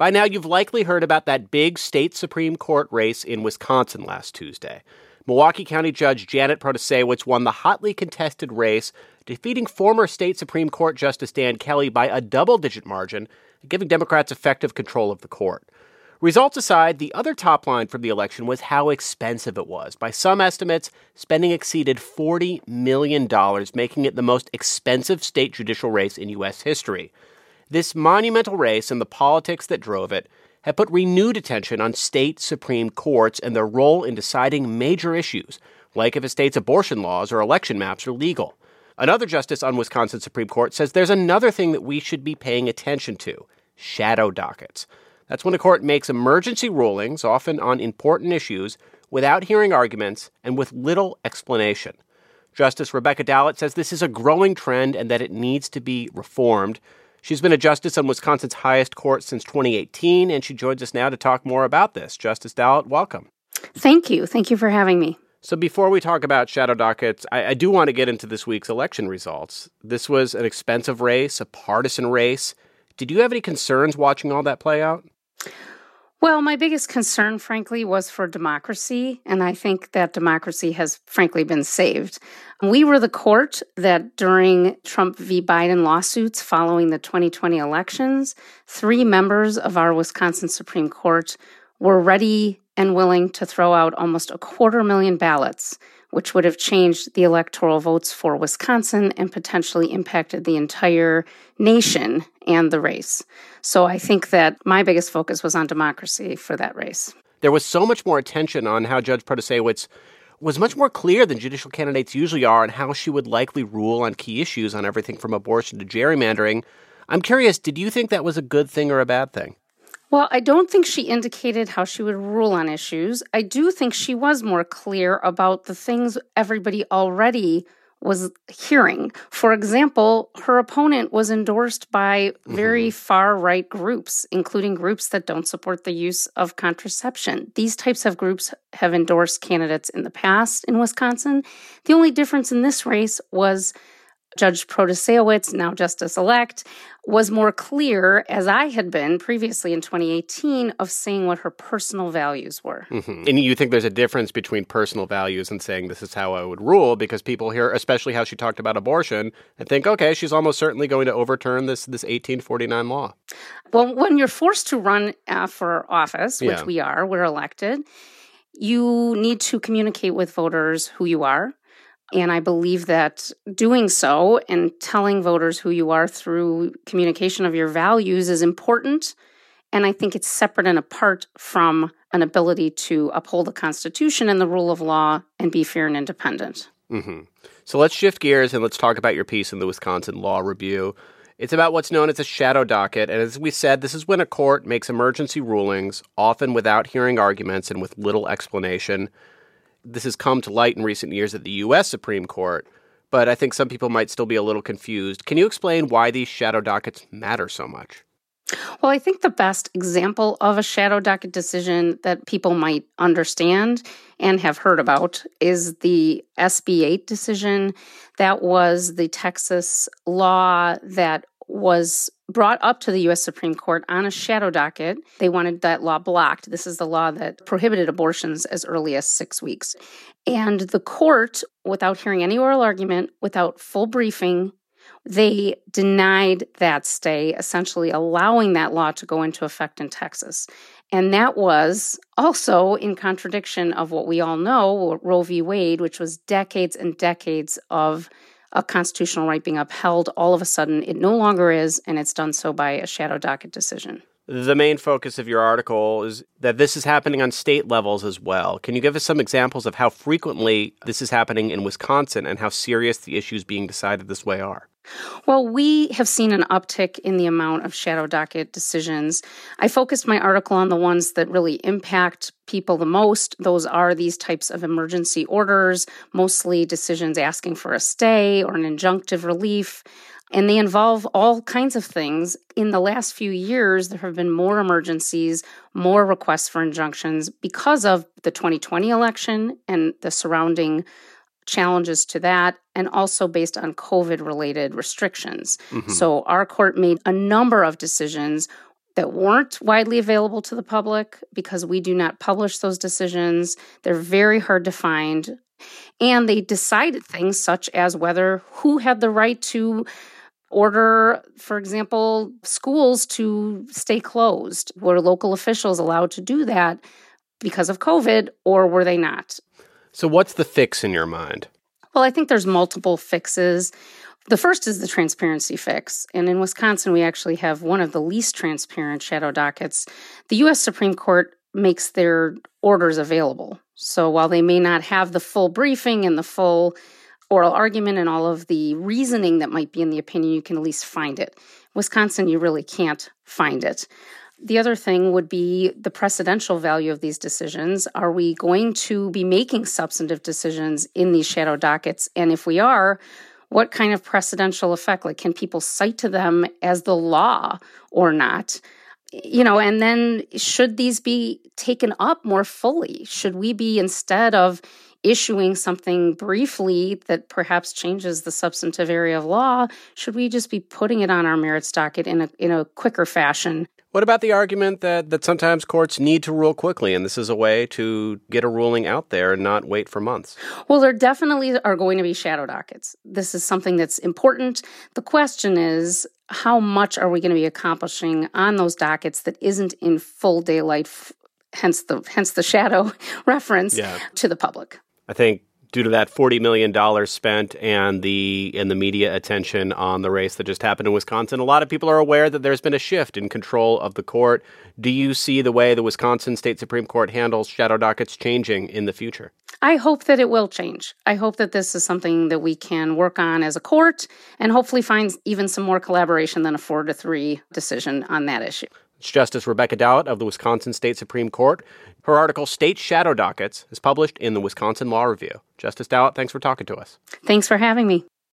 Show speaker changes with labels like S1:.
S1: By now, you've likely heard about that big state Supreme Court race in Wisconsin last Tuesday. Milwaukee County Judge Janet Protasiewicz won the hotly contested race, defeating former state Supreme Court Justice Dan Kelly by a double-digit margin, giving Democrats effective control of the court. Results aside, the other top line from the election was how expensive it was. By some estimates, spending exceeded $40 million, making it the most expensive state judicial race in U.S. history. This monumental race and the politics that drove it have put renewed attention on state Supreme Courts and their role in deciding major issues, like if a state's abortion laws or election maps are legal. Another justice on Wisconsin's Supreme Court says there's another thing that we should be paying attention to: shadow dockets. That's when a court makes emergency rulings, often on important issues, without hearing arguments and with little explanation. Justice Rebecca Dallet says this is a growing trend and that it needs to be reformed. She's been a justice on Wisconsin's highest court since 2018, and she joins us now to talk more about this. Justice Dallet, welcome.
S2: Thank you. Thank you for having me.
S1: So before we talk about shadow dockets, I do want to get into this week's election results. This was an expensive race, a partisan race. Did you have any concerns watching all that play out?
S2: Well, my biggest concern, frankly, was for democracy, and I think that democracy has, frankly, been saved. We were the court that during Trump v. Biden lawsuits following the 2020 elections, 3 members of our Wisconsin Supreme Court were ready and willing to throw out almost 250,000 ballots, which would have changed the electoral votes for Wisconsin and potentially impacted the entire nation and the race. So I think that my biggest focus was on democracy for that race.
S1: There was so much more attention on how Judge Protasiewicz was much more clear than judicial candidates usually are on how she would likely rule on key issues on everything from abortion to gerrymandering. I'm curious, did you think that was a good thing or a bad thing?
S2: Well, I don't think she indicated how she would rule on issues. I do think she was more clear about the things everybody already was hearing. For example, her opponent was endorsed by very far-right groups, including groups that don't support the use of contraception. These types of groups have endorsed candidates in the past in Wisconsin. The only difference in this race was Judge Protasiewicz, now Justice-elect, was more clear, as I had been previously in 2018, of saying what her personal values were.
S1: And you think there's a difference between personal values and saying this is how I would rule, because people hear, especially how she talked about abortion, and think, okay, she's almost certainly going to overturn this 1849 law.
S2: Well, when you're forced to run for office, which we are, we're elected, you need to communicate with voters who you are. And I believe that doing so and telling voters who you are through communication of your values is important. And I think it's separate and apart from an ability to uphold the Constitution and the rule of law and be fair and independent.
S1: So let's shift gears and let's talk about your piece in the Wisconsin Law Review. It's about what's known as a shadow docket. And as we said, this is when a court makes emergency rulings, often without hearing arguments and with little explanation. This has come to light in recent years at the U.S. Supreme Court, but I think some people might still be a little confused. Can you explain why these shadow dockets matter so much?
S2: Well, I think the best example of a shadow docket decision that people might understand and have heard about is the SB 8 decision. That was the Texas law that was brought up to the U.S. Supreme Court on a shadow docket. They wanted that law blocked. This is the law that prohibited abortions as early as 6 weeks. And the court, without hearing any oral argument, without full briefing, they denied that stay, essentially allowing that law to go into effect in Texas. And that was also in contradiction of what we all know, Roe v. Wade, which was decades and decades of a constitutional right being upheld. All of a sudden, it no longer is, and it's done so by a shadow docket decision.
S1: The main focus of your article is that this is happening on state levels as well. Can you give us some examples of how frequently this is happening in Wisconsin and how serious the issues being decided this way are?
S2: Well, we have seen an uptick in the amount of shadow docket decisions. I focused my article on the ones that really impact people the most. Those are these types of emergency orders, mostly decisions asking for a stay or an injunctive relief. And they involve all kinds of things. In the last few years, there have been more emergencies, more requests for injunctions because of the 2020 election and the surrounding challenges to that, and also based on COVID-related restrictions. So our court made a number of decisions that weren't widely available to the public because we do not publish those decisions. They're very hard to find. And they decided things such as who had the right to order, for example, schools to stay closed. Were local officials allowed to do that because of COVID, or were they not?
S1: So what's the fix in your mind?
S2: Well, I think there's multiple fixes. The first is the transparency fix. And in Wisconsin, we actually have one of the least transparent shadow dockets. The U.S. Supreme Court makes their orders available. So while they may not have the full briefing and the full oral argument and all of the reasoning that might be in the opinion, you can at least find it. Wisconsin, you really can't find it. The other thing would be the precedential value of these decisions. Are we going to be making substantive decisions in these shadow dockets? And if we are, what kind of precedential effect? Like, can people cite to them as the law or not? And then should these be taken up more fully? Should we be, instead of issuing something briefly that perhaps changes the substantive area of law, should we just be putting it on our merits docket in a quicker fashion?
S1: What about the argument that sometimes courts need to rule quickly, and this is a way to get a ruling out there and not wait for months?
S2: Well, there definitely are going to be shadow dockets. This is something that's important. The question is, how much are we going to be accomplishing on those dockets that isn't in full daylight, hence the shadow reference to the public?
S1: I think due to that $40 million spent and the media attention on the race that just happened in Wisconsin, a lot of people are aware that there's been a shift in control of the court. Do you see the way the Wisconsin State Supreme Court handles shadow dockets changing in the future?
S2: I hope that it will change. I hope that this is something that we can work on as a court and hopefully find even some more collaboration than a 4-3 decision on that issue.
S1: It's Justice Rebecca Dowlett of the Wisconsin State Supreme Court. Her article, State Shadow Dockets, is published in the Wisconsin Law Review. Justice Dowlett, thanks for talking to us.
S2: Thanks for having me.